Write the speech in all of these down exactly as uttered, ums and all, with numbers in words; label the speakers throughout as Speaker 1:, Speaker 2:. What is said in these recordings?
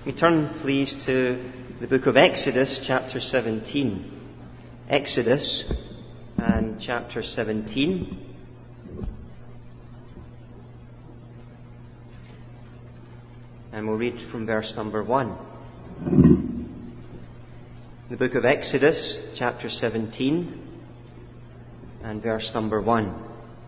Speaker 1: We turn, please, to the book of Exodus, chapter seventeen. Exodus and chapter seventeen. And we'll read from verse number one. The book of Exodus, chapter seventeen, and verse number one.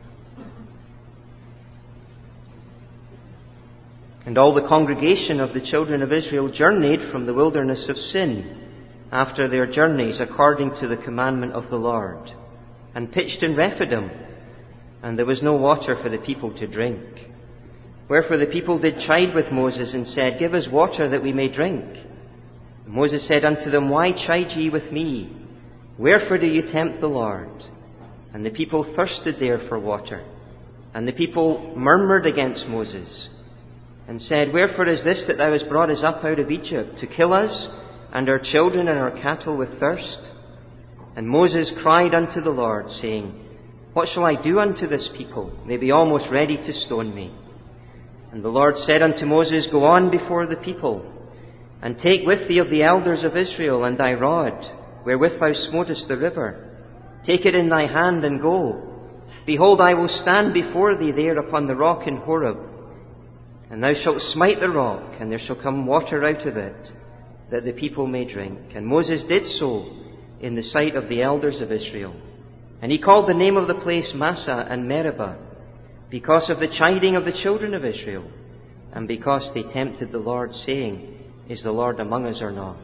Speaker 1: And all the congregation of the children of Israel journeyed from the wilderness of Sin after their journeys according to the commandment of the Lord, and pitched in Rephidim, and there was no water for the people to drink. Wherefore the people did chide with Moses, and said, Give us water that we may drink. And Moses said unto them, Why chide ye with me? Wherefore do ye tempt the Lord? And the people thirsted there for water. And the people murmured against Moses, and said, Wherefore is this that thou hast brought us up out of Egypt, to kill us, and our children and our cattle with thirst? And Moses cried unto the Lord, saying, What shall I do unto this people? They be almost ready to stone me. And the Lord said unto Moses, Go on before the people, and take with thee of the elders of Israel, and thy rod, wherewith thou smotest the river. Take it in thy hand, and go. Behold, I will stand before thee there upon the rock in Horeb. And thou shalt smite the rock, and there shall come water out of it, that the people may drink. And Moses did so in the sight of the elders of Israel. And he called the name of the place Massah and Meribah, because of the chiding of the children of Israel, and because they tempted the Lord, saying, Is the Lord among us or not?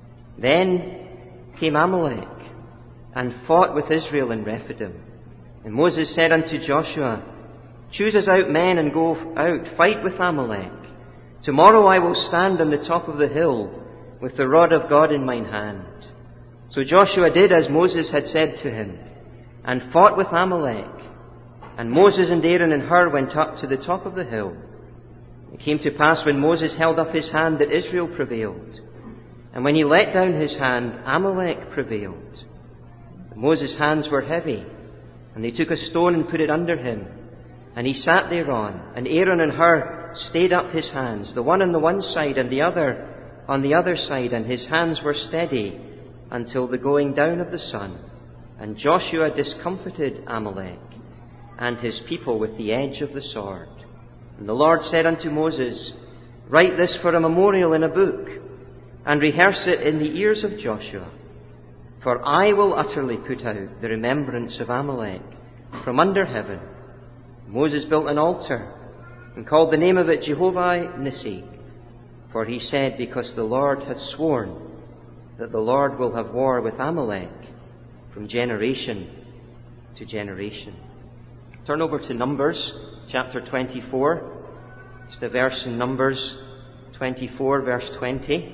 Speaker 1: Then came Amalek, and fought with Israel in Rephidim. And Moses said unto Joshua, Choose us out men and go out, fight with Amalek. Tomorrow I will stand on the top of the hill with the rod of God in mine hand. So Joshua did as Moses had said to him, and fought with Amalek. And Moses and Aaron and Hur went up to the top of the hill. It came to pass when Moses held up his hand that Israel prevailed. And when he let down his hand, Amalek prevailed. And Moses' hands were heavy, and they took a stone and put it under him. And he sat thereon, and Aaron and Hur stayed up his hands, the one on the one side and the other on the other side, and his hands were steady until the going down of the sun. And Joshua discomfited Amalek and his people with the edge of the sword. And the Lord said unto Moses, Write this for a memorial in a book, and rehearse it in the ears of Joshua. For I will utterly put out the remembrance of Amalek from under heaven. Moses built an altar and called the name of it Jehovah Nissi. For he said, Because the Lord hath sworn that the Lord will have war with Amalek from generation to generation. Turn over to Numbers chapter twenty-four. Just a verse in Numbers twenty-four, verse twenty.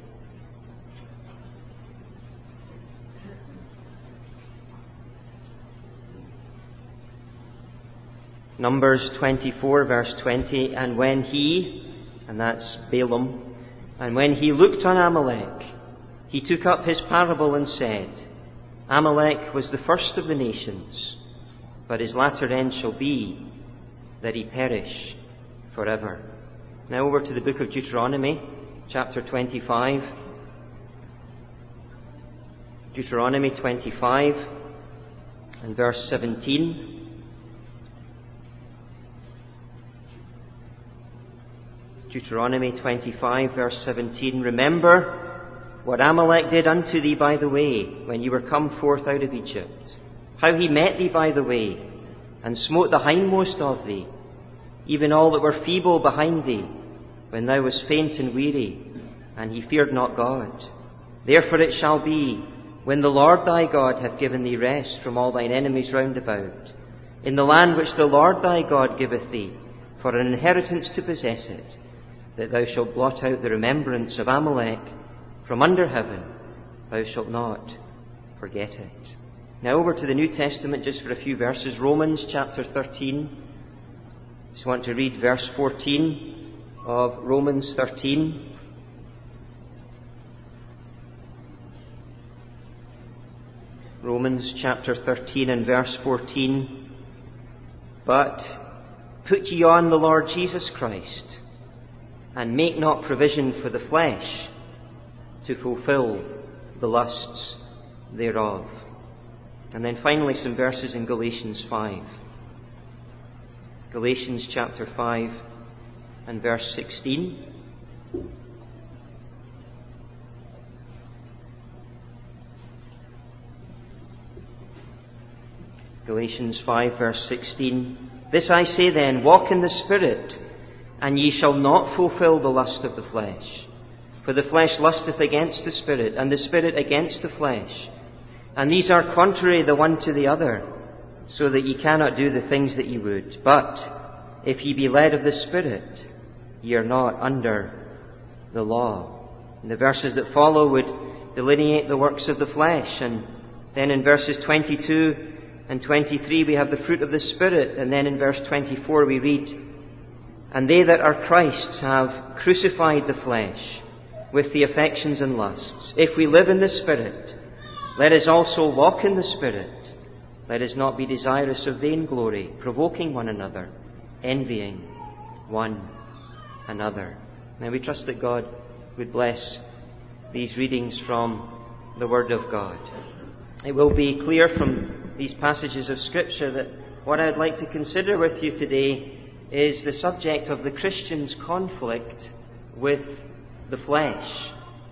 Speaker 1: Numbers twenty-four, verse twenty, And when he, and that's Balaam, and when he looked on Amalek, he took up his parable and said, Amalek was the first of the nations, but his latter end shall be that he perish forever. Now over to the book of Deuteronomy, chapter twenty-five. Deuteronomy twenty-five, and verse seventeen. Deuteronomy twenty-five, verse seventeen. Remember what Amalek did unto thee by the way, when you were come forth out of Egypt, how he met thee by the way, and smote the hindmost of thee, even all that were feeble behind thee, when thou wast faint and weary, and he feared not God. Therefore it shall be, when the Lord thy God hath given thee rest from all thine enemies round about, in the land which the Lord thy God giveth thee, for an inheritance to possess it, that thou shalt blot out the remembrance of Amalek from under heaven. Thou shalt not forget it. Now over to the New Testament just for a few verses. Romans chapter thirteen. Just want to read verse fourteen of Romans thirteen. Romans chapter thirteen and verse fourteen. But put ye on the Lord Jesus Christ, and make not provision for the flesh to fulfill the lusts thereof. And then finally some verses in Galatians five. Galatians chapter five and verse sixteen. Galatians five verse sixteen. This I say then, walk in the Spirit, and ye shall not fulfill the lust of the flesh. For the flesh lusteth against the Spirit, and the Spirit against the flesh. And these are contrary the one to the other, so that ye cannot do the things that ye would. But if ye be led of the Spirit, ye are not under the law. And the verses that follow would delineate the works of the flesh. And then in verses twenty-two and twenty-three we have the fruit of the Spirit. And then in verse twenty-four we read, and they that are Christ's have crucified the flesh with the affections and lusts. If we live in the Spirit, let us also walk in the Spirit. Let us not be desirous of vainglory, provoking one another, envying one another. Now we trust that God would bless these readings from the Word of God. It will be clear from these passages of Scripture that what I'd like to consider with you today is the subject of the Christian's conflict with the flesh.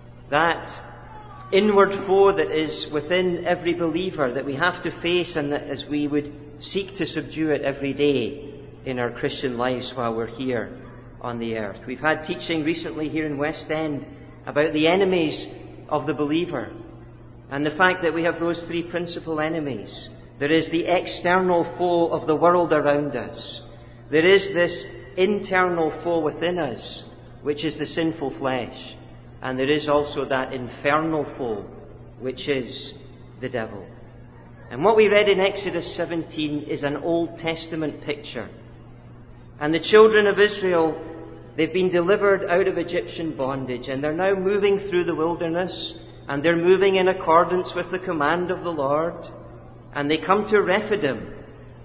Speaker 1: That inward foe that is within every believer that we have to face, and that as we would seek to subdue it every day in our Christian lives while we're here on the earth. We've had teaching recently here in West End about the enemies of the believer, and the fact that we have those three principal enemies. There is the external foe of the world around us. There is this internal foe within us, which is the sinful flesh. And there is also that infernal foe, which is the devil. And what we read in Exodus seventeen is an Old Testament picture. And the children of Israel, they've been delivered out of Egyptian bondage, and they're now moving through the wilderness, and they're moving in accordance with the command of the Lord. And they come to Rephidim,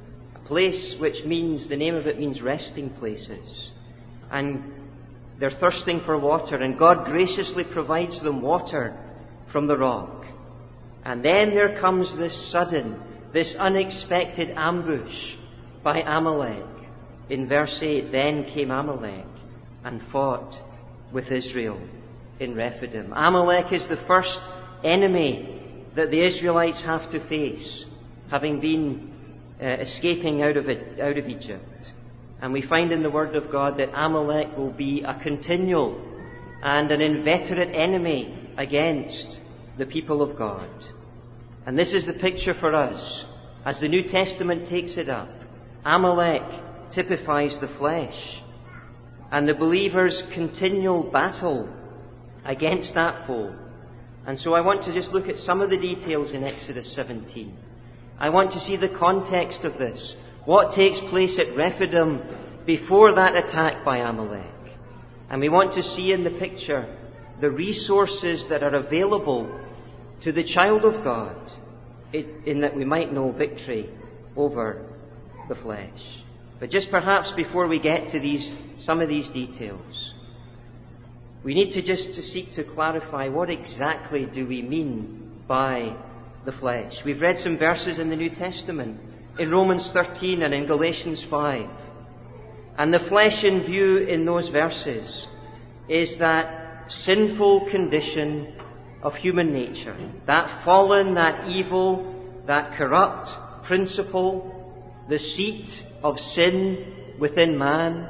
Speaker 1: a place which means, the name of it means resting places. And they're thirsting for water, and God graciously provides them water from the rock. And then there comes this sudden, this unexpected ambush by Amalek. In verse eight, then came Amalek and fought with Israel in Rephidim. Amalek is the first enemy that the Israelites have to face, having been uh, escaping out of it, out of Egypt. And we find in the Word of God that Amalek will be a continual and an inveterate enemy against the people of God. And this is the picture for us. As the New Testament takes it up, Amalek typifies the flesh. And the believer's continual battle against that foe. And so I want to just look at some of the details in Exodus seventeen. I want to see the context of this. What takes place at Rephidim before that attack by Amalek? And we want to see in the picture the resources that are available to the child of God in that we might know victory over the flesh. But just perhaps before we get to these, some of these details, we need to just to seek to clarify what exactly do we mean by the flesh. We've read some verses in the New Testament, in Romans thirteen and in Galatians five. And the flesh in view in those verses is that sinful condition of human nature, that fallen, that evil, that corrupt principle, the seat of sin within man.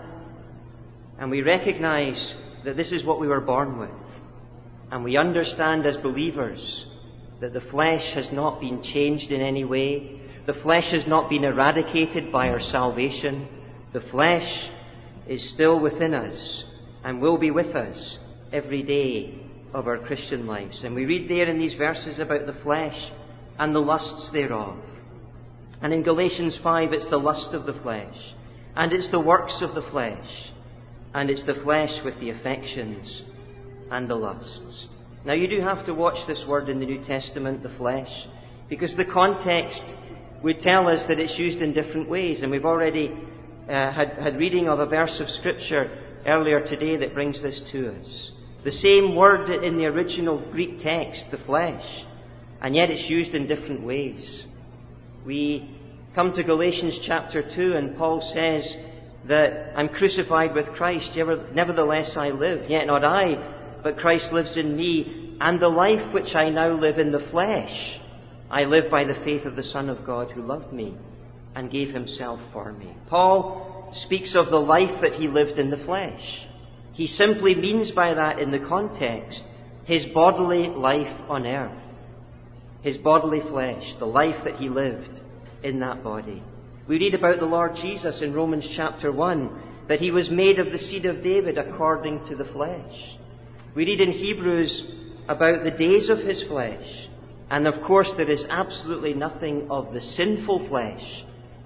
Speaker 1: And we recognize that this is what we were born with. And we understand as believers that the flesh has not been changed in any way. The flesh has not been eradicated by our salvation. The flesh is still within us and will be with us every day of our Christian lives. And we read there in these verses about the flesh and the lusts thereof. And in Galatians five, it's the lust of the flesh, and it's the works of the flesh, and it's the flesh with the affections and the lusts. Now you do have to watch this word in the New Testament, the flesh, because the context would tell us that it's used in different ways. And we've already uh, had, had reading of a verse of Scripture earlier today that brings this to us. The same word in the original Greek text, the flesh, and yet it's used in different ways. We come to Galatians chapter two, and Paul says that I'm crucified with Christ, nevertheless I live, yet not I, but Christ lives in me, and the life which I now live in the flesh, I live by the faith of the Son of God who loved me and gave himself for me. Paul speaks of the life that he lived in the flesh. He simply means by that, in the context, his bodily life on earth. His bodily flesh, the life that he lived in that body. We read about the Lord Jesus in Romans chapter one, that he was made of the seed of David according to the flesh. We read in Hebrews about the days of his flesh. And of course there is absolutely nothing of the sinful flesh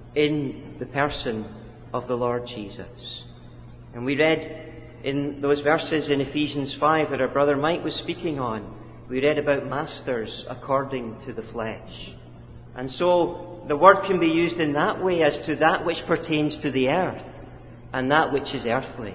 Speaker 1: in the person of the Lord Jesus. And we read in those verses in Ephesians five that our brother Mike was speaking on, we read about masters according to the flesh. And so the word can be used in that way as to that which pertains to the earth and that which is earthly.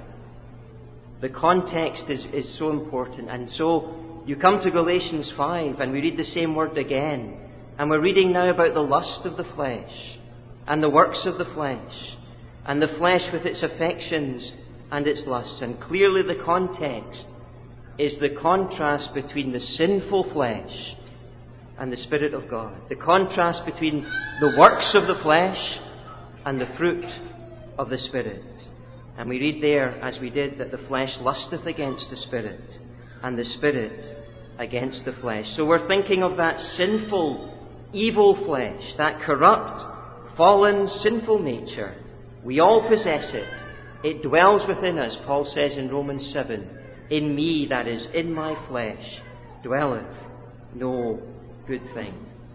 Speaker 1: The context is, is so important. And so you come to Galatians five and we read the same word again. And we're reading now about the lust of the flesh and the works of the flesh and the flesh with its affections and its lusts. And clearly the context is the contrast between the sinful flesh and the Spirit of God. The contrast between the works of the flesh and the fruit of the Spirit. And we read there, as we did, that the flesh lusteth against the Spirit, and the Spirit against the flesh. So we're thinking of that sinful, evil flesh, that corrupt, fallen, sinful nature. We all possess it. It dwells within us, Paul says in Romans seven. In me, that is, in my flesh, dwelleth no good thing.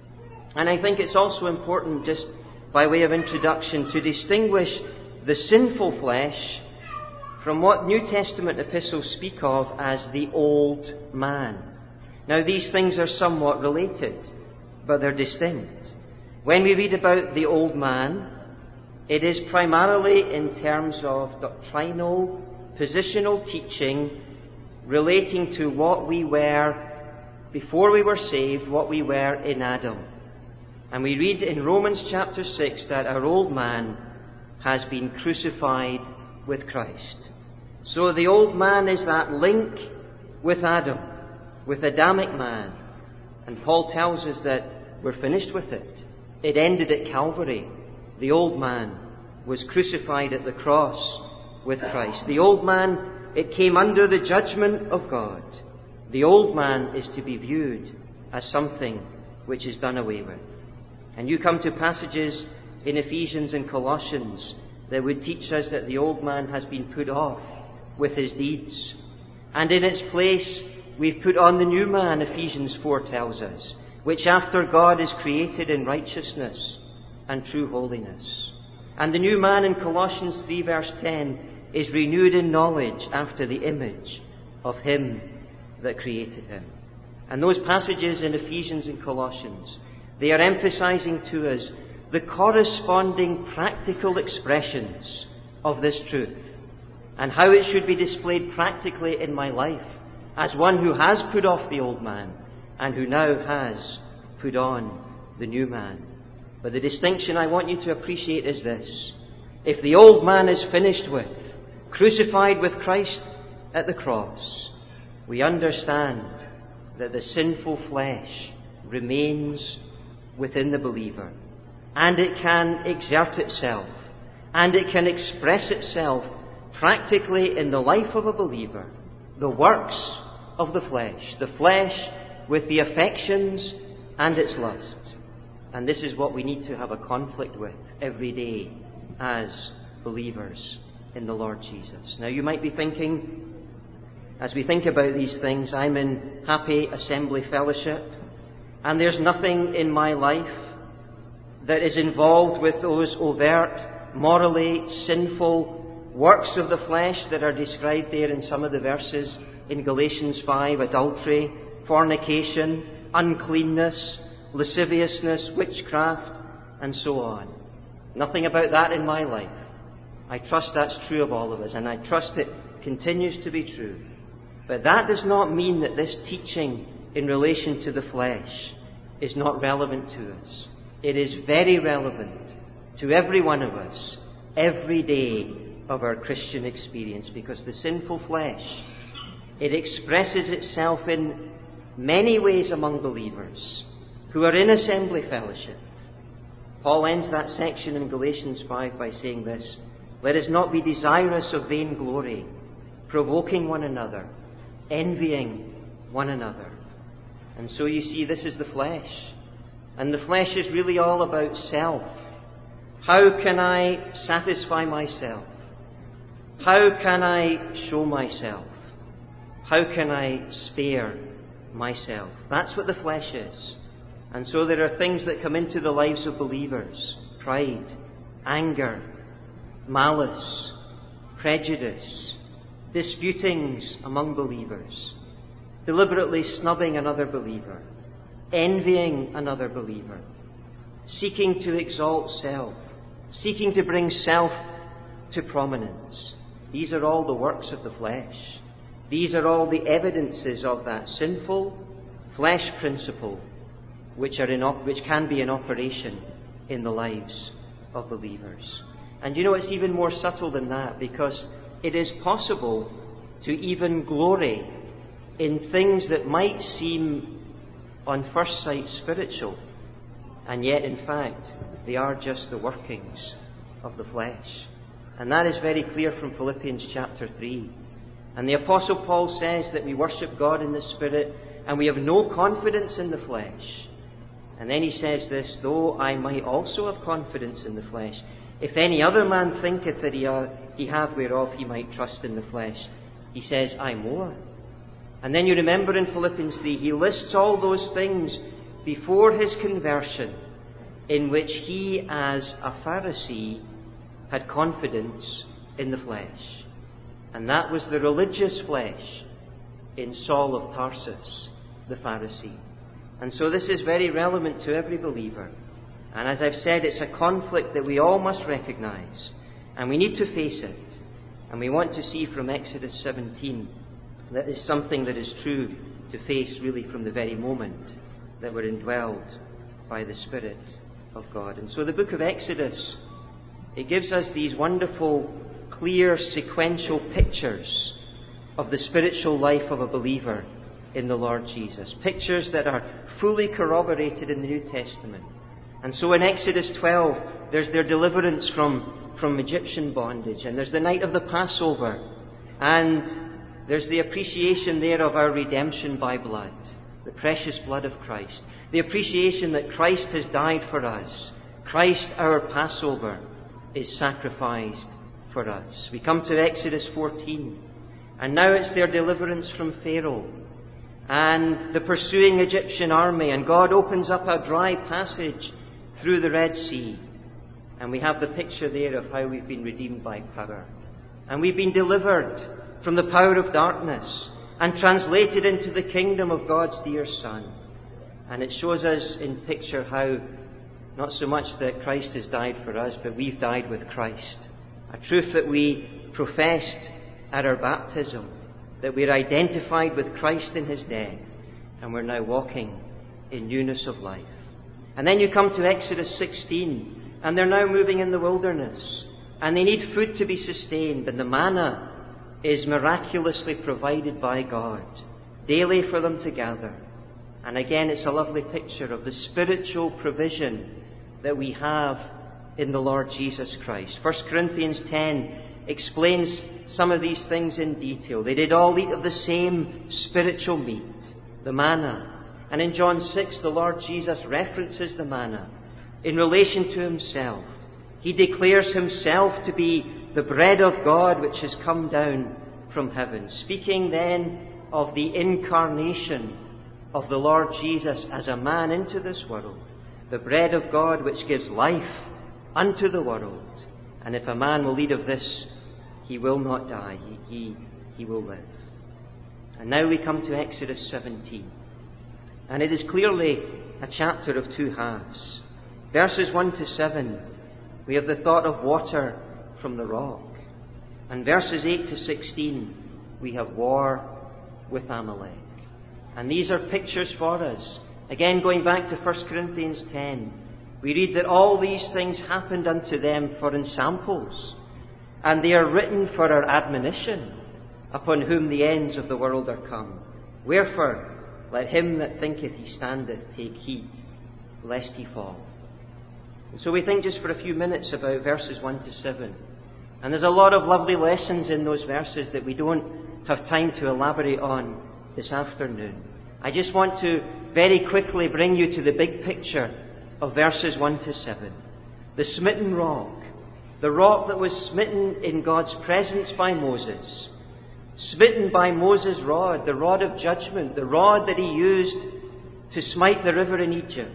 Speaker 1: And I think it's also important, just by way of introduction, to distinguish the sinful flesh from what New Testament epistles speak of as the old man. Now, these things are somewhat related, but they're distinct. When we read about the old man, it is primarily in terms of doctrinal, positional teaching relating to what we were before we were saved, what we were in Adam. And we read in Romans chapter six that our old man has been crucified with Christ. So the old man is that link with Adam, with Adamic man. And Paul tells us that we're finished with it. It ended at Calvary. The old man was crucified at the cross with Christ. The old man, it came under the judgment of God. The old man is to be viewed as something which is done away with. And you come to passages in Ephesians and Colossians that would teach us that the old man has been put off with his deeds. And in its place, we've put on the new man, Ephesians four tells us, which after God is created in righteousness and true holiness. And the new man in Colossians three verse ten is renewed in knowledge after the image of him that created him. And those passages in Ephesians and Colossians, they are emphasizing to us the corresponding practical expressions of this truth and how it should be displayed practically in my life as one who has put off the old man and who now has put on the new man. But the distinction I want you to appreciate is this. If the old man is finished with, crucified with Christ at the cross, we understand that the sinful flesh remains within the believer. And it can exert itself. And it can express itself practically in the life of a believer. The works of the flesh. The flesh with the affections and its lusts. And this is what we need to have a conflict with every day as believers in the Lord Jesus. Now you might be thinking, as we think about these things, I'm in Happy Assembly Fellowship, and there's nothing in my life that is involved with those overt, morally sinful works of the flesh that are described there in some of the verses in Galatians five, adultery, fornication, uncleanness, lasciviousness, witchcraft, and so on. Nothing about that in my life. I trust that's true of all of us, and I trust it continues to be true. But that does not mean that this teaching in relation to the flesh is not relevant to us. It is very relevant to every one of us, every day of our Christian experience, because the sinful flesh, it expresses itself in many ways among believers who are in assembly fellowship. Paul ends that section in Galatians five by saying this: "Let us not be desirous of vain glory, provoking one another, envying one another." And so you see, this is the flesh. And the flesh is really all about self. How can I satisfy myself? How can I show myself? How can I spare myself? That's what the flesh is. And so there are things that come into the lives of believers: pride, anger, malice, prejudice, disputings among believers, deliberately snubbing another believer, envying another believer, seeking to exalt self, seeking to bring self to prominence. These are all the works of the flesh. These are all the evidences of that sinful flesh principle which, are in op- which can be in operation in the lives of believers. And you know, it's even more subtle than that, because it is possible to even glory in things that might seem on first sight spiritual, and yet in fact they are just the workings of the flesh. And that is very clear from Philippians chapter three. And the Apostle Paul says that we worship God in the Spirit and we have no confidence in the flesh. And then he says this: "Though I might also have confidence in the flesh, if any other man thinketh that he, uh, he hath whereof he might trust in the flesh, he says, I more." And then you remember in Philippians three, he lists all those things before his conversion in which he, as a Pharisee, had confidence in the flesh. And that was the religious flesh in Saul of Tarsus, the Pharisee. And so this is very relevant to every believer. And as I've said, it's a conflict that we all must recognize. And we need to face it. And we want to see from Exodus seventeen that is something that is true to face really from the very moment that we're indwelled by the Spirit of God. And so the book of Exodus, it gives us these wonderful, clear, sequential pictures of the spiritual life of a believer in the Lord Jesus. Pictures that are fully corroborated in the New Testament. And so in Exodus twelve, there's their deliverance from, from Egyptian bondage. And there's the night of the Passover. And there's the appreciation there of our redemption by blood, the precious blood of Christ. The appreciation that Christ has died for us. Christ, our Passover, is sacrificed for us. We come to Exodus fourteen. And now it's their deliverance from Pharaoh and the pursuing Egyptian army. And God opens up a dry passage through the Red Sea. And we have the picture there of how we've been redeemed by power. And we've been delivered from the power of darkness and translated into the kingdom of God's dear Son. And it shows us in picture how not so much that Christ has died for us, but we've died with Christ. A truth that we professed at our baptism, that we're identified with Christ in his death, and we're now walking in newness of life. And then you come to Exodus sixteen, and they're now moving in the wilderness, and they need food to be sustained, and the manna is miraculously provided by God daily for them to gather. And again, it's a lovely picture of the spiritual provision that we have in the Lord Jesus Christ. First Corinthians ten explains some of these things in detail. They did all eat of the same spiritual meat, the manna. And in John six, the Lord Jesus references the manna in relation to himself. He declares himself to be the bread of God which has come down from heaven. Speaking then of the incarnation of the Lord Jesus as a man into this world. The bread of God which gives life unto the world. And if a man will eat of this, he will not die. He, he, he will live. And now we come to Exodus seventeen. And it is clearly a chapter of two halves. Verses one to seven, we have the thought of water from the rock. And verses eight to sixteen, we have war with Amalek. And these are pictures for us. Again, going back to First Corinthians ten, we read that all these things happened unto them for ensamples, and they are written for our admonition, upon whom the ends of the world are come. Wherefore, let him that thinketh he standeth take heed, lest he fall. And so we think just for a few minutes about verses one to seven. And there's a lot of lovely lessons in those verses that we don't have time to elaborate on this afternoon. I just want to very quickly bring you to the big picture of verses one to seven. The smitten rock, the rock that was smitten in God's presence by Moses, smitten by Moses' rod, the rod of judgment, the rod that he used to smite the river in Egypt.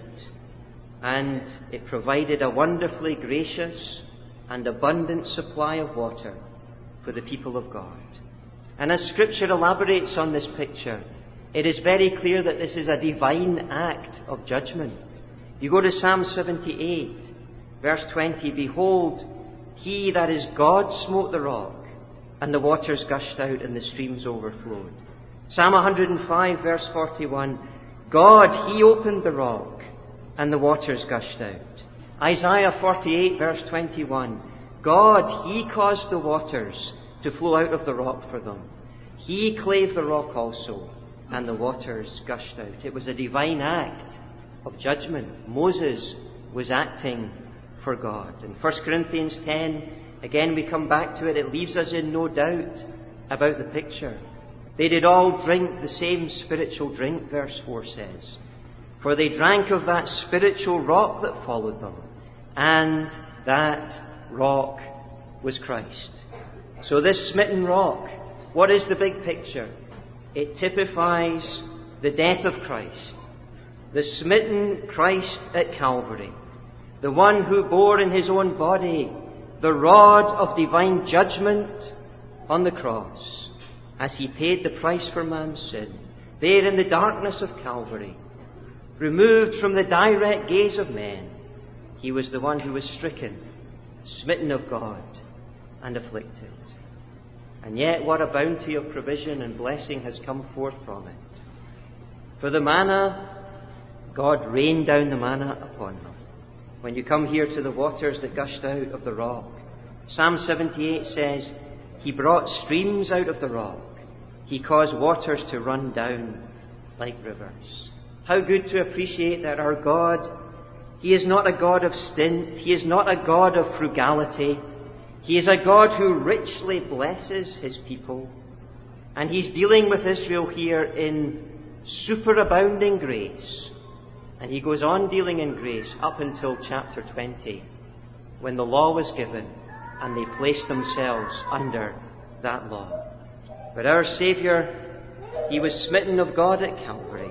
Speaker 1: And it provided a wonderfully gracious and abundant supply of water for the people of God. And as Scripture elaborates on this picture, it is very clear that this is a divine act of judgment. You go to Psalm seventy-eight, verse twenty, Behold, he that is God smote the rock, and the waters gushed out and the streams overflowed. Psalm one hundred five, verse forty-one, God, he opened the rock, and the waters gushed out. Isaiah forty-eight, verse twenty-one, God, he caused the waters to flow out of the rock for them. He clave the rock also, and the waters gushed out. It was a divine act of judgment. Moses was acting for God. In First Corinthians ten, again we come back to it, it leaves us in no doubt about the picture. They did all drink the same spiritual drink, verse four says. For they drank of that spiritual rock that followed them, and that rock was Christ. So this smitten rock, what is the big picture? It typifies the death of Christ. The smitten Christ at Calvary. The one who bore in his own body the rod of divine judgment on the cross as he paid the price for man's sin. There in the darkness of Calvary, removed from the direct gaze of men, he was the one who was stricken, smitten of God, and afflicted. And yet what a bounty of provision and blessing has come forth from it. For the manna, God rained down the manna upon them. When you come here to the waters that gushed out of the rock, Psalm seventy-eight says, He brought streams out of the rock. He caused waters to run down like rivers. How good to appreciate that our God, He is not a God of stint. He is not a God of frugality. He is a God who richly blesses His people. And He's dealing with Israel here in superabounding grace. And He goes on dealing in grace up until chapter twenty, when the law was given and they placed themselves under that law. But our Saviour, He was smitten of God at Calvary.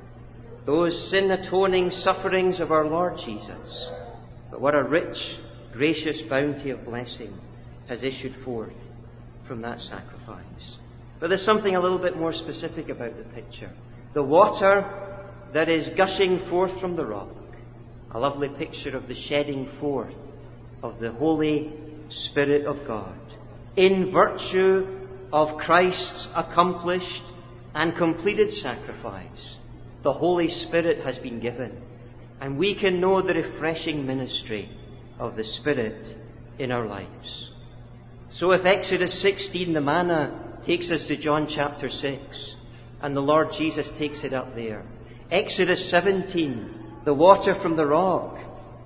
Speaker 1: Those sin-atoning sufferings of our Lord Jesus. But what a rich, gracious bounty of blessing has issued forth from that sacrifice. But there's something a little bit more specific about the picture. The water that is gushing forth from the rock. A lovely picture of the shedding forth of the Holy Spirit of God. In virtue of Christ's accomplished and completed sacrifice, the Holy Spirit has been given. And we can know the refreshing ministry of the Spirit in our lives. So if Exodus sixteen, the manna, takes us to John chapter six, and the Lord Jesus takes it up there. Exodus seventeen, the water from the rock,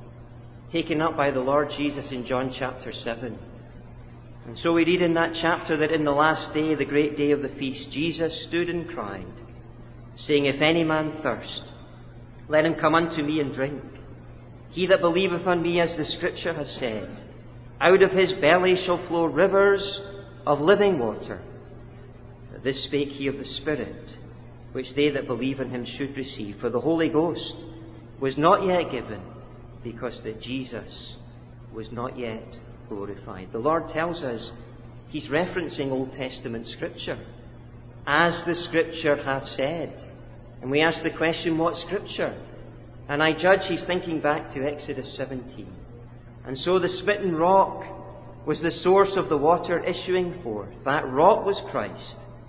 Speaker 1: taken up by the Lord Jesus in John chapter seven. And so we read in that chapter that in the last day, the great day of the feast, Jesus stood and cried, saying, If any man thirst, let him come unto me and drink. He that believeth on me, as the Scripture has said, out of his belly shall flow rivers of living water. But this spake he of the Spirit, which they that believe in him should receive. For the Holy Ghost was not yet given, because that Jesus was not yet glorified. The Lord tells us He's referencing Old Testament Scripture. As the Scripture hath said. And we ask the question, what Scripture? And I judge He's thinking back to Exodus seventeen. And so the smitten rock was the source of the water issuing forth. That rock was Christ.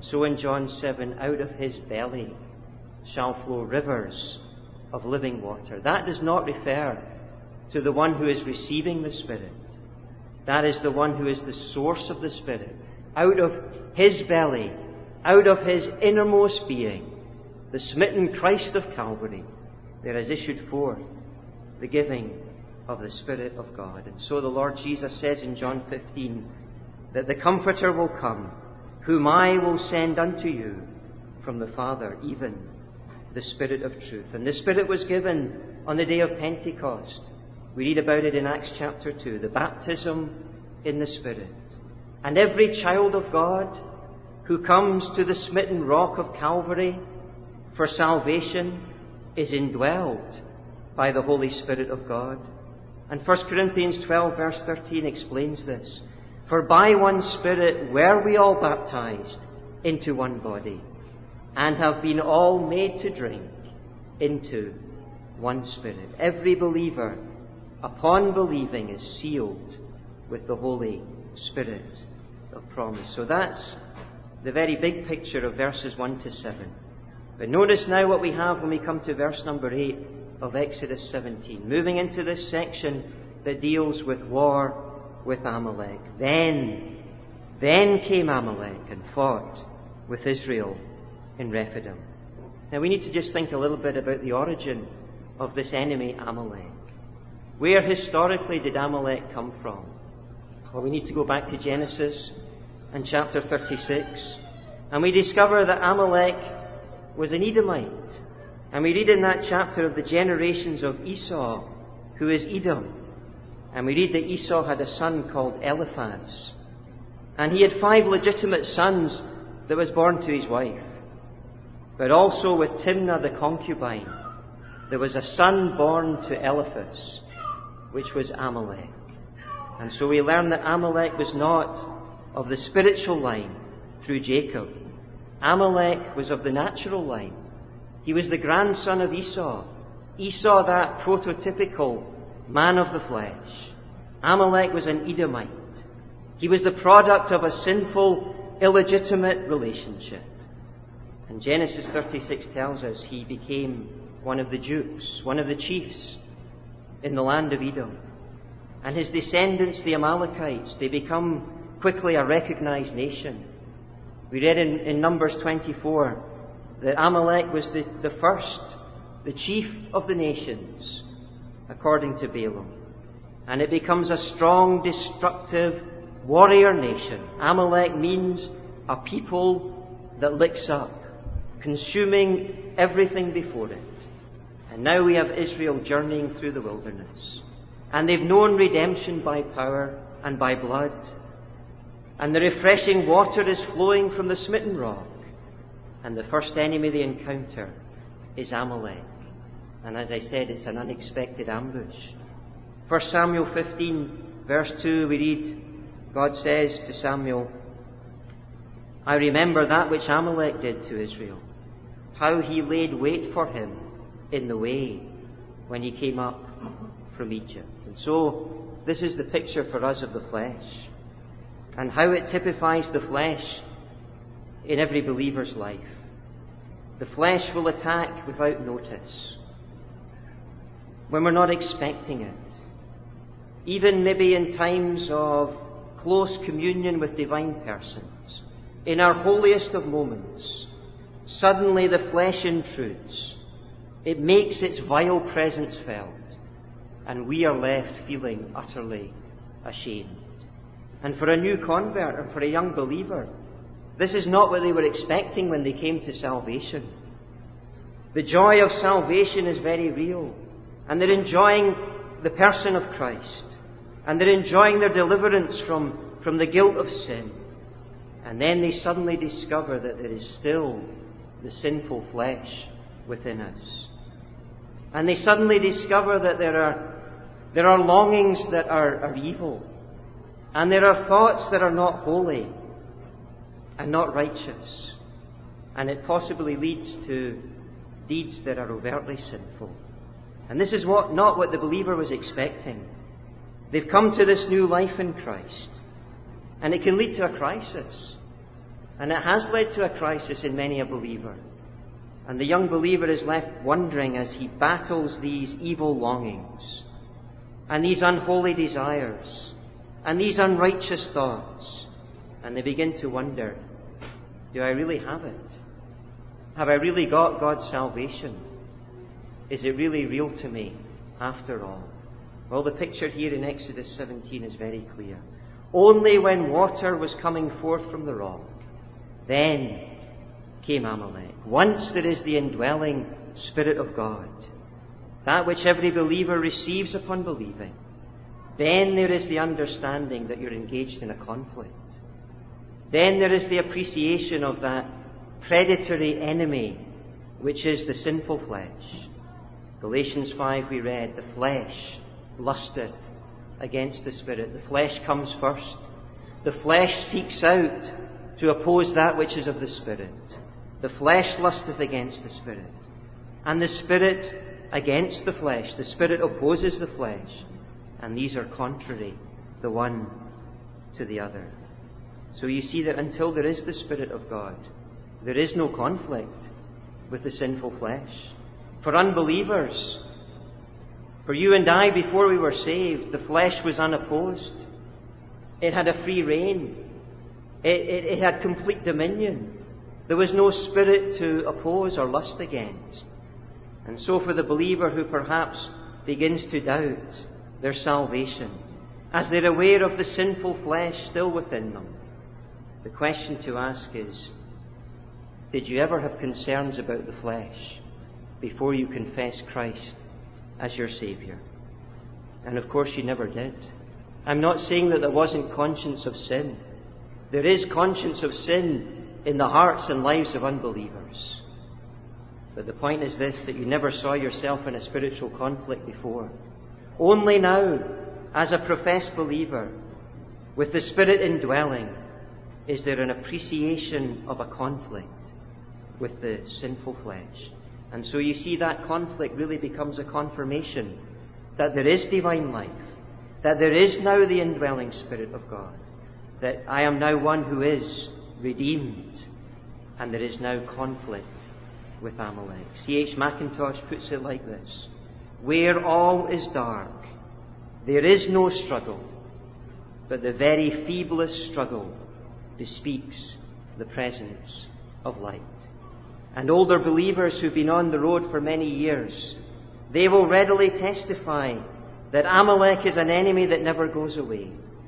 Speaker 1: So in John seven, out of his belly shall flow rivers of living water. That does not refer to the one who is receiving the Spirit. That is the one who is the source of the Spirit. Out of his belly, out of his innermost being, the smitten Christ of Calvary, there has issued forth the giving of the Spirit of God. And so the Lord Jesus says in John fifteen that the Comforter will come, whom I will send unto you from the Father, even the Spirit of truth. And the Spirit was given on the day of Pentecost. We read about it in Acts chapter two, the baptism in the Spirit. And every child of God who comes to the smitten rock of Calvary for salvation is indwelled by the Holy Spirit of God. And First Corinthians twelve verse thirteen explains this. For by one Spirit were we all baptized into one body, and have been all made to drink into one Spirit. Every believer, upon believing, is sealed with the Holy Spirit of promise. So that's the very big picture of verses one to seven. But notice now what we have when we come to verse number eight of Exodus seventeen. Moving into this section that deals with war with Amalek. Then, then came Amalek and fought with Israel in Rephidim. Now we need to just think a little bit about the origin of this enemy Amalek. Where historically did Amalek come from? Well, we need to go back to Genesis and chapter thirty-six. And we discover that Amalek was an Edomite. And we read in that chapter of the generations of Esau, who is Edom. And we read that Esau had a son called Eliphaz. And he had five legitimate sons that was born to his wife. But also with Timnah the concubine, there was a son born to Eliphaz, which was Amalek. And so we learn that Amalek was not of the spiritual line through Jacob. Amalek was of the natural line. He was the grandson of Esau. Esau, that prototypical man of the flesh. Amalek was an Edomite. He was the product of a sinful, illegitimate relationship. And Genesis thirty-six tells us he became one of the dukes, one of the chiefs in the land of Edom. And his descendants, the Amalekites, they become quickly a recognized nation. We read in, in Numbers twenty-four that Amalek was the, the first, the chief of the nations, according to Balaam. And it becomes a strong, destructive, warrior nation. Amalek means a people that licks up, consuming everything before it. And now we have Israel journeying through the wilderness. And they've known redemption by power and by blood. And the refreshing water is flowing from the smitten rock. And the first enemy they encounter is Amalek. And as I said, it's an unexpected ambush. First Samuel fifteen, verse two, we read, God says to Samuel, I remember that which Amalek did to Israel, how he laid wait for him in the way when he came up from Egypt. And so, this is the picture for us of the flesh, and how it typifies the flesh in every believer's life. The flesh will attack without notice, when we're not expecting it. Even maybe in times of close communion with divine persons, in our holiest of moments, suddenly the flesh intrudes. It makes its vile presence felt, and we are left feeling utterly ashamed. And for a new convert, or for a young believer, this is not what they were expecting when they came to salvation. The joy of salvation is very real, and they're enjoying the person of Christ, and they're enjoying their deliverance from, from the guilt of sin. And then they suddenly discover that there is still the sinful flesh within us. And they suddenly discover that there are, there are longings that are, are evil, and there are thoughts that are not holy and not righteous. And it possibly leads to deeds that are overtly sinful. And this is what, not what the believer was expecting. They've come to this new life in Christ. And it can lead to a crisis. And it has led to a crisis in many a believer. And the young believer is left wondering as he battles these evil longings, and these unholy desires, and these unrighteous thoughts. And they begin to wonder, do I really have it? Have I really got God's salvation? Is it really real to me after all? Well, the picture here in Exodus seventeen is very clear. Only when water was coming forth from the rock, then came Amalek. Once there is the indwelling Spirit of God, that which every believer receives upon believing, then there is the understanding that you're engaged in a conflict. Then there is the appreciation of that predatory enemy, which is the sinful flesh. Galatians five we read, the flesh lusteth against the Spirit. The flesh comes first. The flesh seeks out to oppose that which is of the Spirit. The flesh lusteth against the Spirit, and the Spirit against the flesh. The Spirit opposes the flesh, and these are contrary, the one to the other. So you see that until there is the Spirit of God, there is no conflict with the sinful flesh. For unbelievers, for you and I, before we were saved, the flesh was unopposed. It had a free rein. It, it, it had complete dominion. There was no spirit to oppose or lust against. And so for the believer who perhaps begins to doubt their salvation, as they're aware of the sinful flesh still within them, the question to ask is, did you ever have concerns about the flesh before you confessed Christ as your Saviour? And of course you never did. I'm not saying that there wasn't conscience of sin. There is conscience of sin in the hearts and lives of unbelievers. But the point is this, that you never saw yourself in a spiritual conflict before. Only now, as a professed believer, with the Spirit indwelling, is there an appreciation of a conflict with the sinful flesh. And so you see that conflict really becomes a confirmation that there is divine life, that there is now the indwelling Spirit of God, that I am now one who is redeemed, and there is now conflict with Amalek. C H Mackintosh puts it like this: where all is dark, there is no struggle, but the very feeblest struggle bespeaks the presence of light. And older believers who've been on the road for many years, they will readily testify that Amalek is an enemy that never goes away,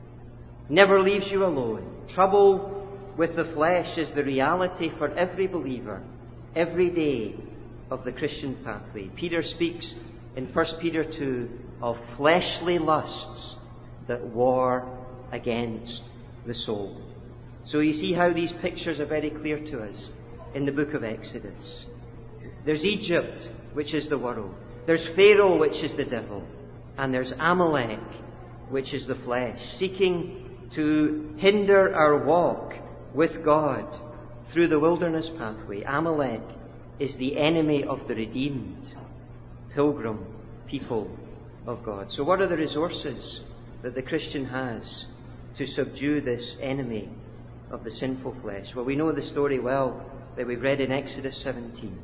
Speaker 1: never leaves you alone. Trouble with the flesh is the reality for every believer, every day of the Christian pathway. Peter speaks in First Peter two of fleshly lusts that war against the soul. So you see how these pictures are very clear to us in the book of Exodus. There's Egypt, which is the world. There's Pharaoh, which is the devil. And there's Amalek, which is the flesh, seeking to hinder our walk with God through the wilderness pathway. Amalek is the enemy of the redeemed, pilgrim people of God. So what are the resources that the Christian has to subdue this enemy of the sinful flesh? Well, we know the story well that we've read in Exodus seventeen.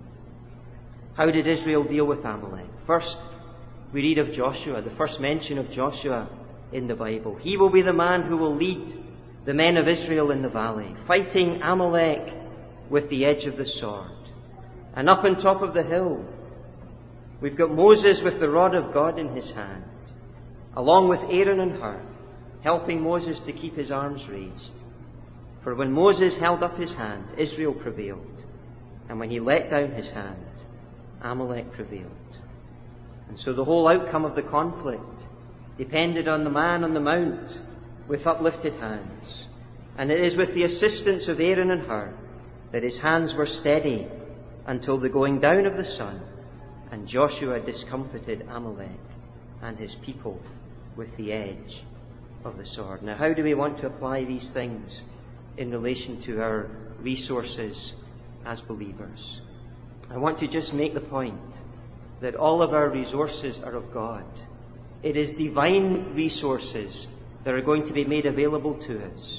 Speaker 1: How did Israel deal with Amalek? First, we read of Joshua, the first mention of Joshua in the Bible. He will be the man who will lead the men of Israel in the valley, fighting Amalek with the edge of the sword. And up on top of the hill, we've got Moses with the rod of God in his hand, along with Aaron and Hur, helping Moses to keep his arms raised. For when Moses held up his hand, Israel prevailed. And when he let down his hand, Amalek prevailed. And so the whole outcome of the conflict depended on the man on the mount with uplifted hands. And it is with the assistance of Aaron and Hur that his hands were steady until the going down of the sun, and Joshua discomfited Amalek and his people with the edge of the sword. Now, how do we want to apply these things in relation to our resources as believers? I want to just make the point that all of our resources are of God. It is divine resources that are going to be made available to us.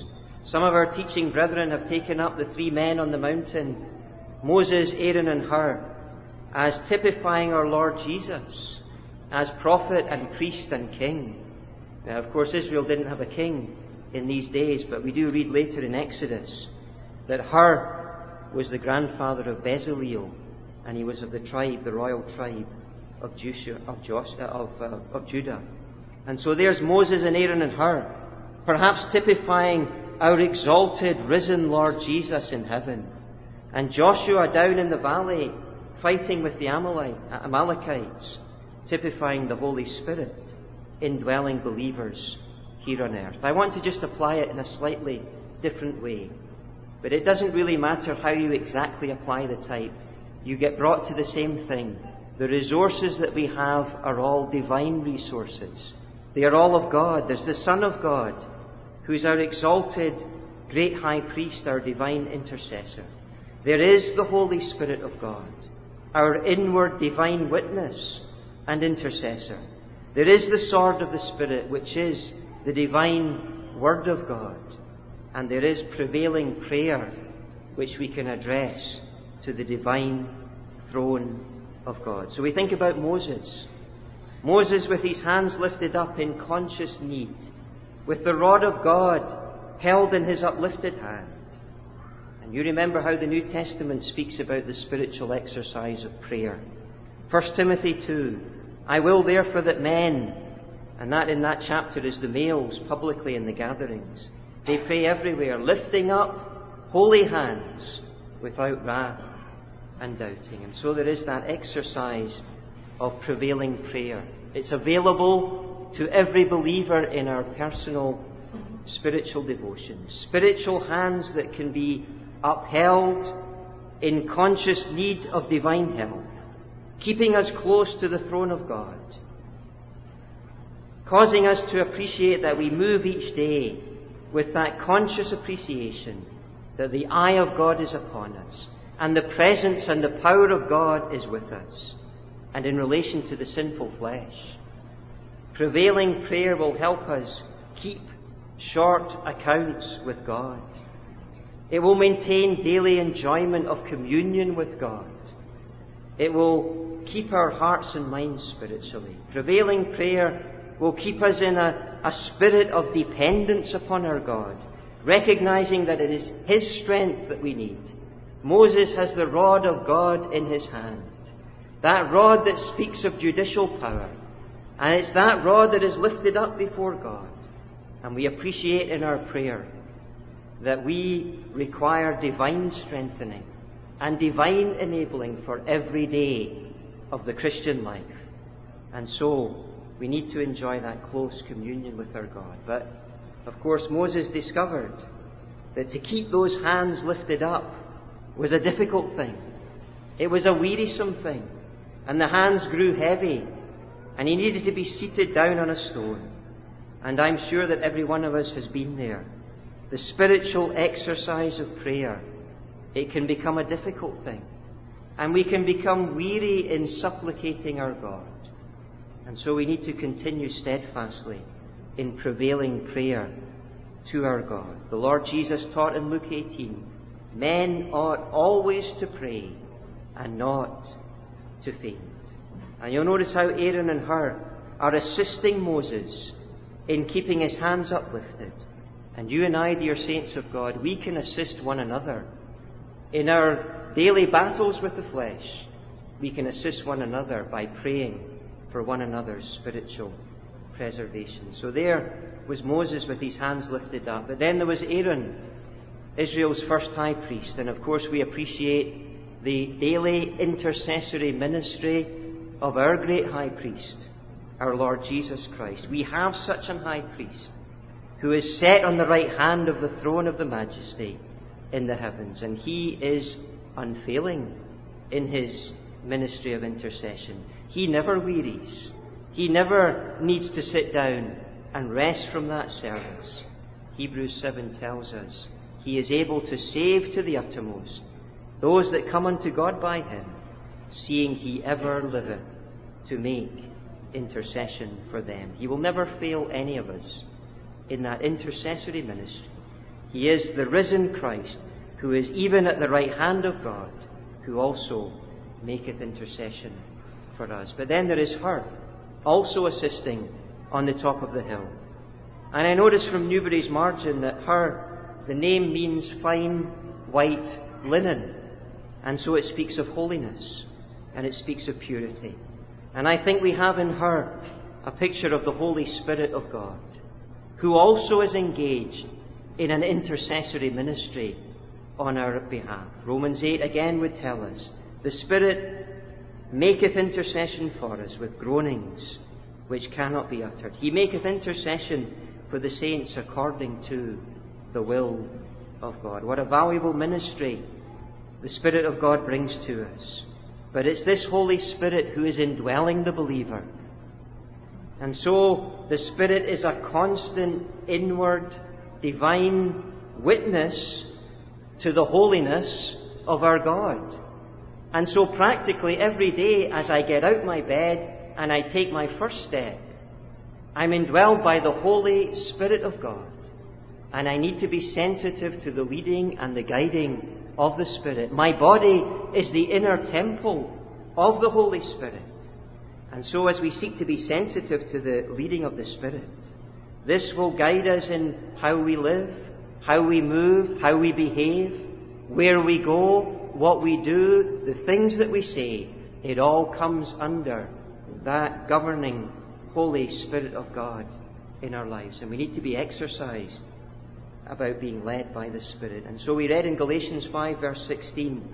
Speaker 1: Some of our teaching brethren have taken up the three men on the mountain, Moses, Aaron and Hur, as typifying our Lord Jesus, as prophet and priest and king. Now, of course, Israel didn't have a king in these days, but we do read later in Exodus that Hur was the grandfather of Bezaleel, and he was of the tribe, the royal tribe of, Judah, of, Josh, of, uh, of Judah. And so there's Moses and Aaron and Hur, perhaps typifying our exalted, risen Lord Jesus in heaven. And Joshua down in the valley, fighting with the Amalekites, typifying the Holy Spirit, indwelling believers here on earth. I want to just apply it in a slightly different way. But it doesn't really matter how you exactly apply the type. You get brought to the same thing. The resources that we have are all divine resources. They are all of God. There's the Son of God, who's our exalted great high priest, our divine intercessor. There is the Holy Spirit of God, our inward divine witness and intercessor. There is the sword of the Spirit, which is the divine Word of God. And there is prevailing prayer, which we can address to the divine throne of God. So we think about Moses. Moses with his hands lifted up in conscious need, with the rod of God held in his uplifted hand. And you remember how the New Testament speaks about the spiritual exercise of prayer. First Timothy two, I will therefore that men, and that in that chapter is the males publicly in the gatherings, they pray everywhere, lifting up holy hands without wrath and doubting. And so there is that exercise of prevailing prayer. It's available to every believer in our personal spiritual devotions. Spiritual hands that can be upheld in conscious need of divine help, keeping us close to the throne of God, causing us to appreciate that we move each day with that conscious appreciation that the eye of God is upon us, and the presence and the power of God is with us, and in relation to the sinful flesh. Prevailing prayer will help us keep short accounts with God. It will maintain daily enjoyment of communion with God. It will keep our hearts and minds spiritually. Prevailing prayer will keep us in a, a spirit of dependence upon our God, recognizing that it is His strength that we need. Moses has the rod of God in his hand, that rod that speaks of judicial power, and it's that rod that is lifted up before God. And we appreciate in our prayer that we require divine strengthening and divine enabling for every day of the Christian life. And so we need to enjoy that close communion with our God. But, of course, Moses discovered that to keep those hands lifted up was a difficult thing. It was a wearisome thing. And the hands grew heavy, and he needed to be seated down on a stone. And I'm sure that every one of us has been there. The spiritual exercise of prayer, it can become a difficult thing. And we can become weary in supplicating our God. And so we need to continue steadfastly in prevailing prayer to our God. The Lord Jesus taught in Luke eighteen, men ought always to pray and not to faint. And you'll notice how Aaron and Hur are assisting Moses in keeping his hands uplifted. And you and I, dear saints of God, we can assist one another. In our daily battles with the flesh, we can assist one another by praying for one another's spiritual preservation. So there was Moses with his hands lifted up. But then there was Aaron, Israel's first high priest. And of course we appreciate the daily intercessory ministry of our great high priest, our Lord Jesus Christ. We have such an high priest who is set on the right hand of the throne of the Majesty in the heavens. And he is unfailing in his ministry of intercession. He never wearies. He never needs to sit down and rest from that service. Hebrews seven tells us he is able to save to the uttermost those that come unto God by him, seeing he ever liveth to make intercession for them. He will never fail any of us in that intercessory ministry. He is the risen Christ, who is even at the right hand of God, who also maketh intercession for us. But then there is her, also assisting on the top of the hill. And I notice from Newbury's margin that her, the name means fine white linen. And so it speaks of holiness, and it speaks of purity. And I think we have in her a picture of the Holy Spirit of God, who also is engaged in an intercessory ministry on our behalf. Romans eight again would tell us, the Spirit maketh intercession for us with groanings which cannot be uttered. He maketh intercession for the saints according to the will of God. What a valuable ministry the Spirit of God brings to us. But it's this Holy Spirit who is indwelling the believer. And so the Spirit is a constant inward divine witness to the holiness of our God. And so practically every day as I get out my bed and I take my first step, I'm indwelled by the Holy Spirit of God. And I need to be sensitive to the leading and the guiding of the Spirit. My body is the inner temple of the Holy Spirit. And so as we seek to be sensitive to the leading of the Spirit, this will guide us in how we live, how we move, how we behave, where we go, what we do, the things that we say. It all comes under that governing Holy Spirit of God in our lives. And we need to be exercised about being led by the Spirit. And so we read in Galatians five verse sixteen,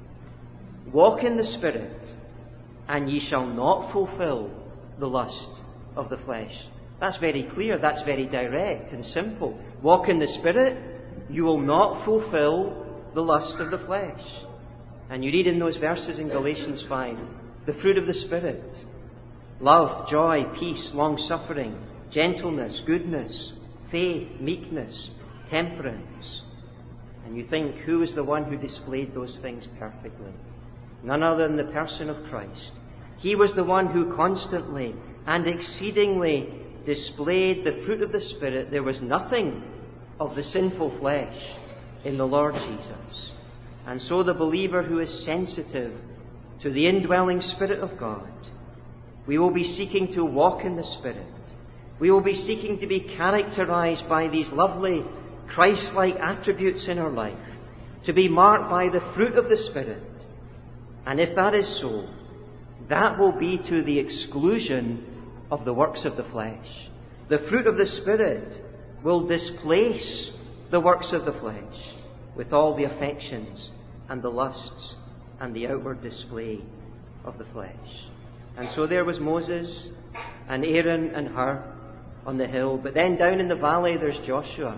Speaker 1: walk in the Spirit, and ye shall not fulfill the lust of the flesh. That's very clear, that's very direct and simple. Walk in the Spirit, you will not fulfill the lust of the flesh. And you read in those verses in Galatians five, the fruit of the Spirit: love, joy, peace, long-suffering, gentleness, goodness, faith, meekness, temperance. And you think, who is the one who displayed those things perfectly? None other than the person of Christ. He was the one who constantly and exceedingly displayed the fruit of the Spirit. There was nothing of the sinful flesh in the Lord Jesus. And so the believer who is sensitive to the indwelling Spirit of God, we will be seeking to walk in the Spirit. We will be seeking to be characterized by these lovely Christ-like attributes in our life, to be marked by the fruit of the Spirit. And if that is so, that will be to the exclusion of the works of the flesh. The fruit of the Spirit will displace the works of the flesh with all the affections and the lusts and the outward display of the flesh. And so there was Moses and Aaron and Hur on the hill. But then down in the valley there's Joshua.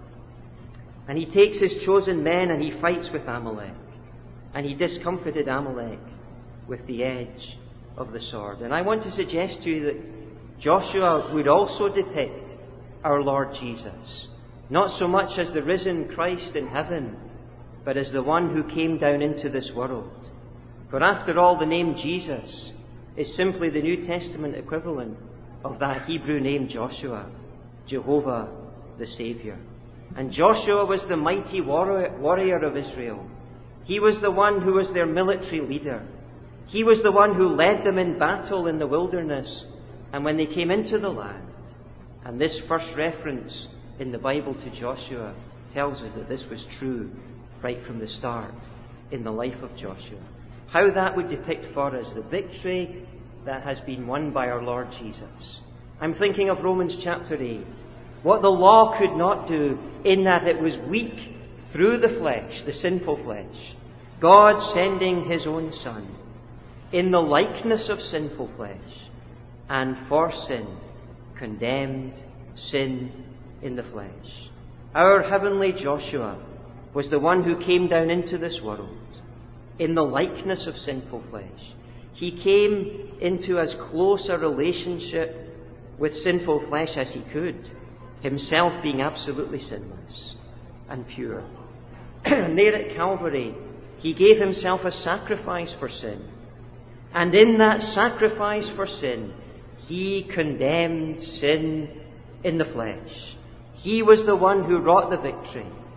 Speaker 1: And he takes his chosen men and he fights with Amalek. And he discomfited Amalek with the edge of the sword. And I want to suggest to you that Joshua would also depict our Lord Jesus. Not so much as the risen Christ in heaven, but as the one who came down into this world. For after all, the name Jesus is simply the New Testament equivalent of that Hebrew name Joshua, Jehovah the Saviour. And Joshua was the mighty warrior of Israel. He was the one who was their military leader. He was the one who led them in battle in the wilderness and when they came into the land. And this first reference in the Bible to Joshua tells us that this was true right from the start in the life of Joshua. How that would depict for us the victory that has been won by our Lord Jesus. I'm thinking of Romans chapter eight. What the law could not do, in that it was weak through the flesh, the sinful flesh. God sending His own Son in the likeness of sinful flesh, and for sin condemned sin in the flesh. Our heavenly Joshua was the one who came down into this world in the likeness of sinful flesh. He came into as close a relationship with sinful flesh as he could, himself being absolutely sinless and pure. There at Calvary, he gave himself a sacrifice for sin. And in that sacrifice for sin, he condemned sin in the flesh. He was the one who wrought the victory.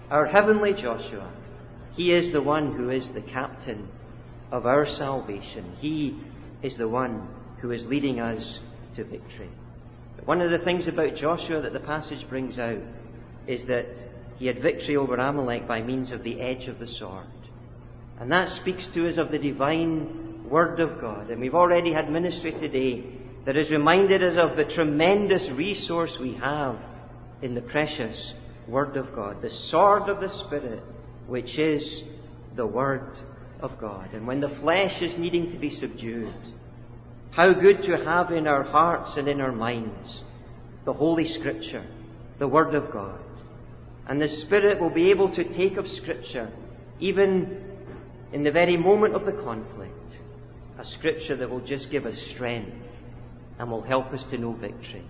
Speaker 1: our heavenly Joshua. He is the one who is the captain of our salvation. He is the one who is leading us to victory. But one of the things about Joshua that the passage brings out is that he had victory over Amalek by means of the edge of the sword. And that speaks to us of the divine Word of God. And we've already had ministry today that has reminded us of the tremendous resource we have in the precious Word of God, the sword of the Spirit, which is the Word of God. And when the flesh is needing to be subdued, how good to have in our hearts and in our minds the Holy Scripture, the Word of God. And the Spirit will be able to take of Scripture, even in the very moment of the conflict, a Scripture that will just give us strength and will help us to know victory.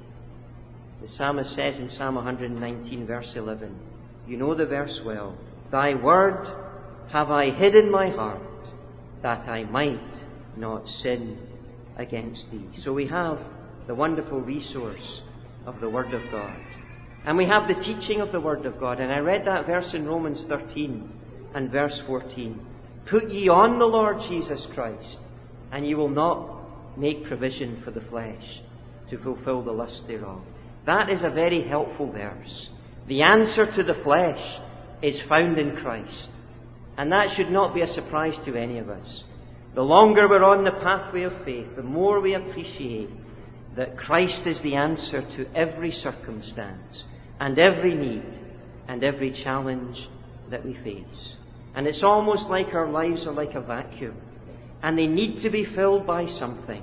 Speaker 1: The psalmist says in Psalm one nineteen, verse eleven, you know the verse well, Thy word have I hid in my heart, that I might not sin against Thee. So we have the wonderful resource of the Word of God. And we have the teaching of the Word of God. And I read that verse in Romans thirteen and verse fourteen. Put ye on the Lord Jesus Christ, and ye will not make provision for the flesh to fulfill the lust thereof. That is a very helpful verse. The answer to the flesh is found in Christ. And that should not be a surprise to any of us. The longer we're on the pathway of faith, the more we appreciate that Christ is the answer to every circumstance and every need and every challenge that we face. And it's almost like our lives are like a vacuum, and they need to be filled by something.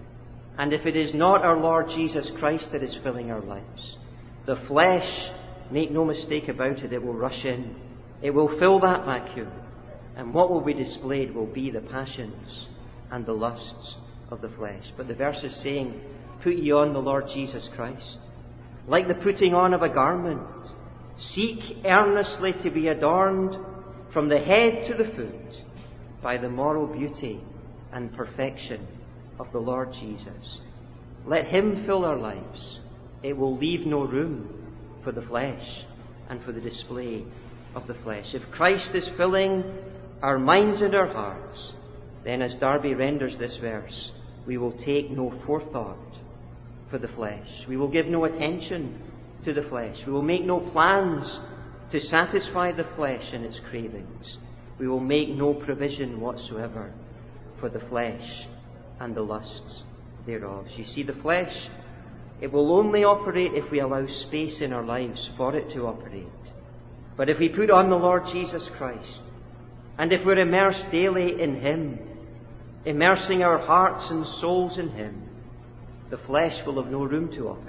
Speaker 1: And if it is not our Lord Jesus Christ that is filling our lives, the flesh, make no mistake about it, it will rush in. It will fill that vacuum. And what will be displayed will be the passions and the lusts of the flesh. But the verse is saying, put ye on the Lord Jesus Christ. Like the putting on of a garment, seek earnestly to be adorned from the head to the foot by the moral beauty and perfection of the Lord Jesus. Let Him fill our lives. It will leave no room for the flesh and for the display of the flesh. If Christ is filling our minds and our hearts, then as Darby renders this verse, we will take no forethought for the flesh. We will give no attention to the flesh. We will make no plans to satisfy the flesh and its cravings. We will make no provision whatsoever for the flesh and the lusts thereof. You see, the flesh, it will only operate if we allow space in our lives for it to operate. But if we put on the Lord Jesus Christ, and if we're immersed daily in Him, immersing our hearts and souls in Him, the flesh will have no room to operate.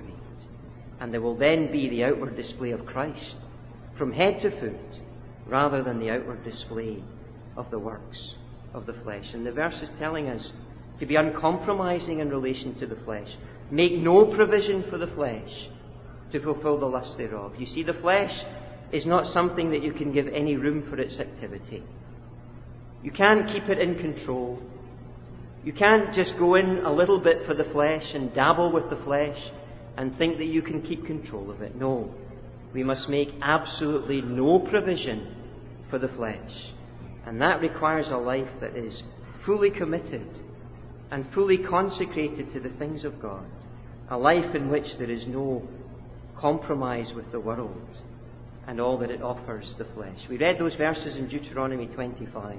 Speaker 1: And there will then be the outward display of Christ from head to foot, rather than the outward display of the works of the flesh. And the verse is telling us to be uncompromising in relation to the flesh. Make no provision for the flesh to fulfill the lust thereof. You see, the flesh is not something that you can give any room for its activity. You can't keep it in control. You can't just go in a little bit for the flesh and dabble with the flesh and think that you can keep control of it. No. We must make absolutely no provision for the flesh. And that requires a life that is fully committed and fully consecrated to the things of God. A life in which there is no compromise with the world and all that it offers the flesh. We read those verses in Deuteronomy twenty-five.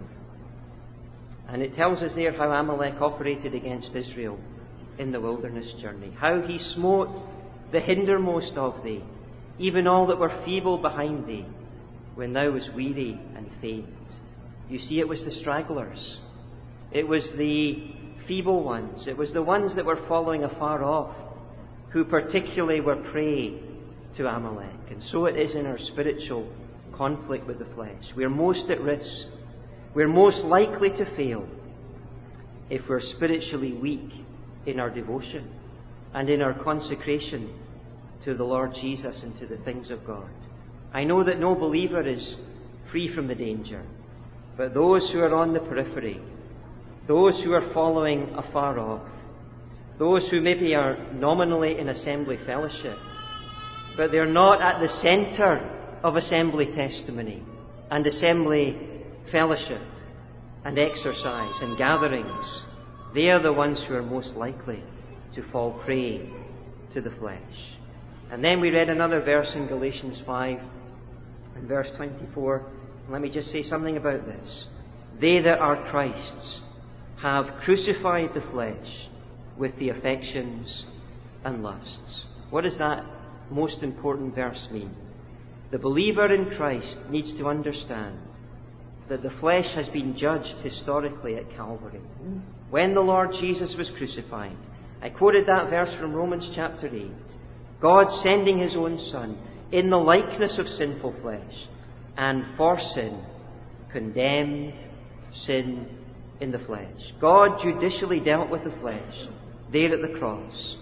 Speaker 1: And it tells us there how Amalek operated against Israel in the wilderness journey. How he smote the hindermost of thee, even all that were feeble behind thee, when thou was weary and faint. You see, it was the stragglers. It was the feeble ones. It was the ones that were following afar off, who particularly were prey to Amalek. And so it is in our spiritual conflict with the flesh. We're most at risk. We're most likely to fail if we're spiritually weak in our devotion and in our consecration to the Lord Jesus and to the things of God. I know that no believer is free from the danger, but those who are on the periphery, those who are following afar off, those who maybe are nominally in assembly fellowship, but they're not at the centre of assembly testimony and assembly fellowship and exercise and gatherings, they are the ones who are most likely to fall prey to the flesh. And then we read another verse in Galatians five, in verse twenty-four. Let me just say something about this. They that are Christ's have crucified the flesh with the affections and lusts. What does that most important verse mean? The believer in Christ needs to understand that the flesh has been judged historically at Calvary. When the Lord Jesus was crucified, I quoted that verse from Romans chapter eight. God sending His own Son in the likeness of sinful flesh, and for sin condemned sin in the flesh. God judicially dealt with the flesh there at the cross.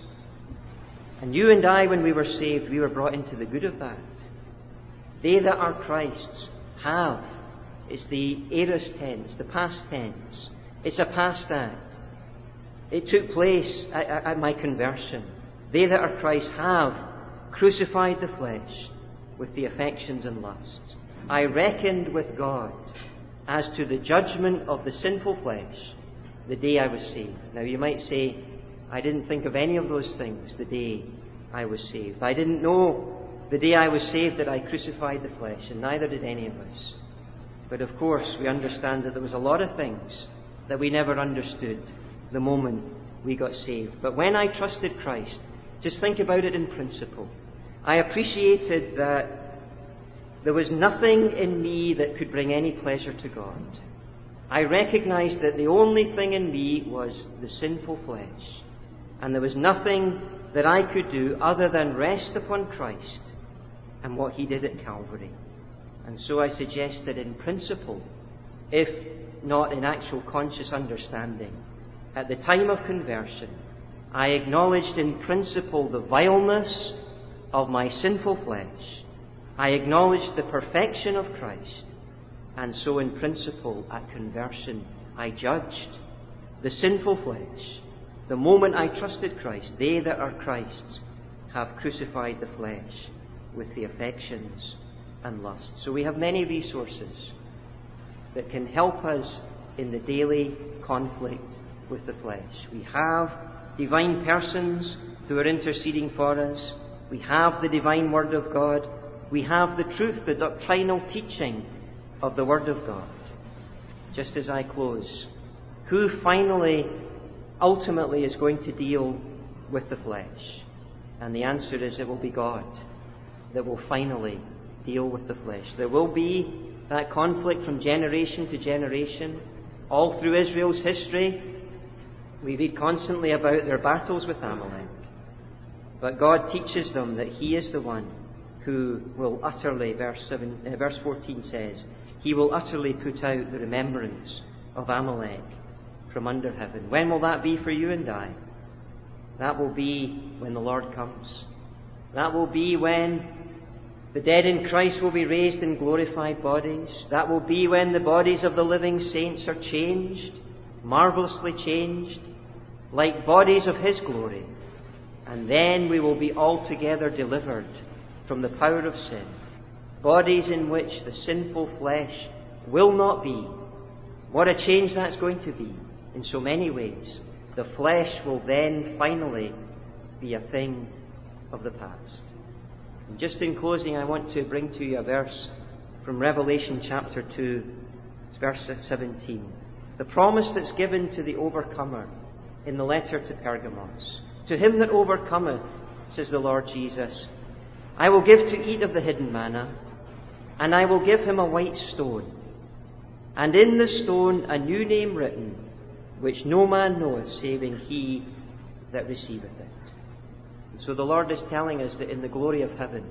Speaker 1: And you and I, when we were saved, we were brought into the good of that. They that are Christ's have. It's the aorist tense, the past tense. It's a past act. It took place at, at my conversion. They that are Christ have crucified the flesh with the affections and lusts. I reckoned with God as to the judgment of the sinful flesh the day I was saved. Now you might say, I didn't think of any of those things the day I was saved. I didn't know the day I was saved that I crucified the flesh, and neither did any of us. But of course, we understand that there was a lot of things that we never understood the moment we got saved. But when I trusted Christ, just think about it in principle. I appreciated that there was nothing in me that could bring any pleasure to God. I recognized that the only thing in me was the sinful flesh. And there was nothing that I could do other than rest upon Christ and what He did at Calvary. And so I suggest that in principle, if not in actual conscious understanding, at the time of conversion, I acknowledged in principle the vileness of my sinful flesh. I acknowledged the perfection of Christ. And so in principle, at conversion, I judged the sinful flesh. The moment I trusted Christ, they that are Christ's have crucified the flesh with the affections and lusts. So we have many resources that can help us in the daily conflict with the flesh. We have divine persons who are interceding for us. We have the divine Word of God. We have the truth, the doctrinal teaching of the Word of God. Just as I close, who finally, ultimately is going to deal with the flesh? And the answer is it will be God that will finally deal with the flesh. There will be that conflict from generation to generation. All through Israel's history, we read constantly about their battles with Amalek. But God teaches them that He is the one who will utterly, verse seven, uh, verse fourteen says, He will utterly put out the remembrance of Amalek from under heaven. When will that be for you and I? That will be when the Lord comes. That will be when the dead in Christ will be raised in glorified bodies. That will be when the bodies of the living saints are changed, marvellously changed, like bodies of His glory. And then we will be altogether delivered from the power of sin. Bodies in which the sinful flesh will not be. What a change that's going to be in so many ways. The flesh will then finally be a thing of the past. And just in closing, I want to bring to you a verse from Revelation chapter two, it's verse seventeen. The promise that's given to the overcomer in the letter to Pergamos. To him that overcometh, says the Lord Jesus, I will give to eat of the hidden manna, and I will give him a white stone, and in the stone a new name written, which no man knoweth, saving he that receiveth it. And so the Lord is telling us that in the glory of heaven,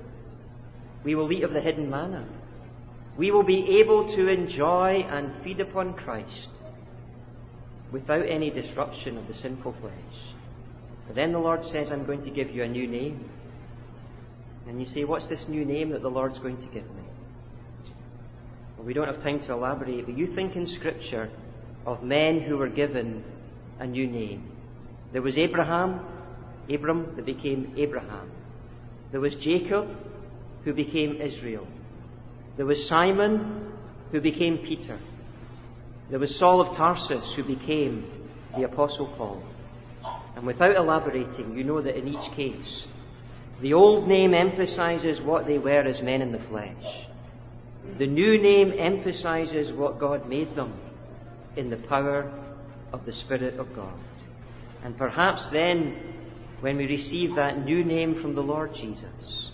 Speaker 1: we will eat of the hidden manna. We will be able to enjoy and feed upon Christ without any disruption of the sinful flesh. But then the Lord says, I'm going to give you a new name. And you say, what's this new name that the Lord's going to give me? Well, we don't have time to elaborate, but you think in Scripture of men who were given a new name. There was Abraham, Abram, that became Abraham. There was Jacob, who became Israel. There was Simon, who became Peter. There was Saul of Tarsus, who became the Apostle Paul. And without elaborating, you know that in each case, the old name emphasizes what they were as men in the flesh. The new name emphasizes what God made them in the power of the Spirit of God. And perhaps then, when we receive that new name from the Lord Jesus,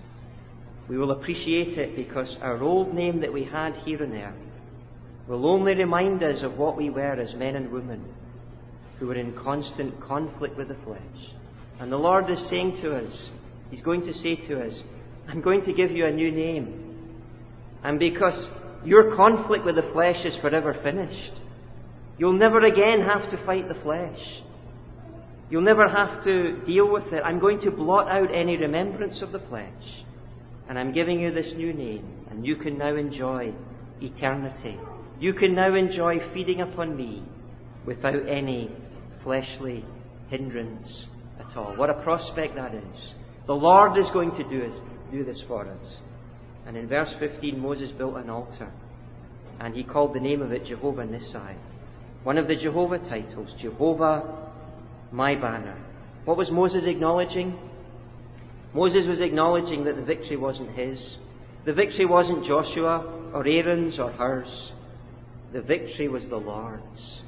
Speaker 1: we will appreciate it because our old name that we had here on earth will only remind us of what we were as men and women who were in constant conflict with the flesh. And the Lord is saying to us, He's going to say to us, I'm going to give you a new name. And because your conflict with the flesh is forever finished, you'll never again have to fight the flesh. You'll never have to deal with it. I'm going to blot out any remembrance of the flesh. And I'm giving you this new name. And you can now enjoy eternity. You can now enjoy feeding upon me without any fleshly hindrance at all. What a prospect that is. The Lord is going to do, is, do this for us. And in verse fifteen, Moses built an altar. And he called the name of it Jehovah Nissi. One of the Jehovah titles, Jehovah my banner. What was Moses acknowledging? Moses was acknowledging that the victory wasn't his. The victory wasn't Joshua or Aaron's or hers. The victory was the Lord's.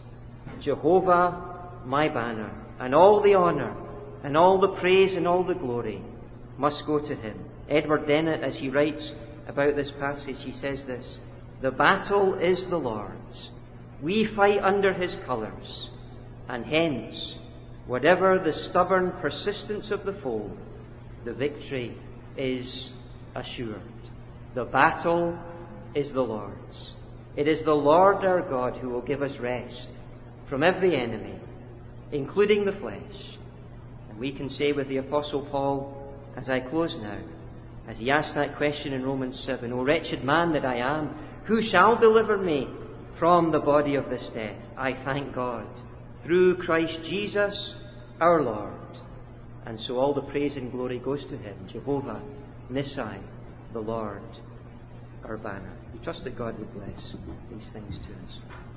Speaker 1: Jehovah my banner. And all the honour and all the praise and all the glory must go to Him. Edward Dennett, as he writes about this passage, he says this: the battle is the Lord's. We fight under His colours. And hence, whatever the stubborn persistence of the foe, the victory is assured. The battle is the Lord's. It is the Lord our God who will give us rest from every enemy, including the flesh. And we can say with the Apostle Paul, as I close now, as he asked that question in Romans seven, O wretched man that I am, who shall deliver me from the body of this death? I thank God, through Christ Jesus our Lord. And so all the praise and glory goes to Him, Jehovah Nissi, the Lord, our banner. We trust that God would bless these things to us.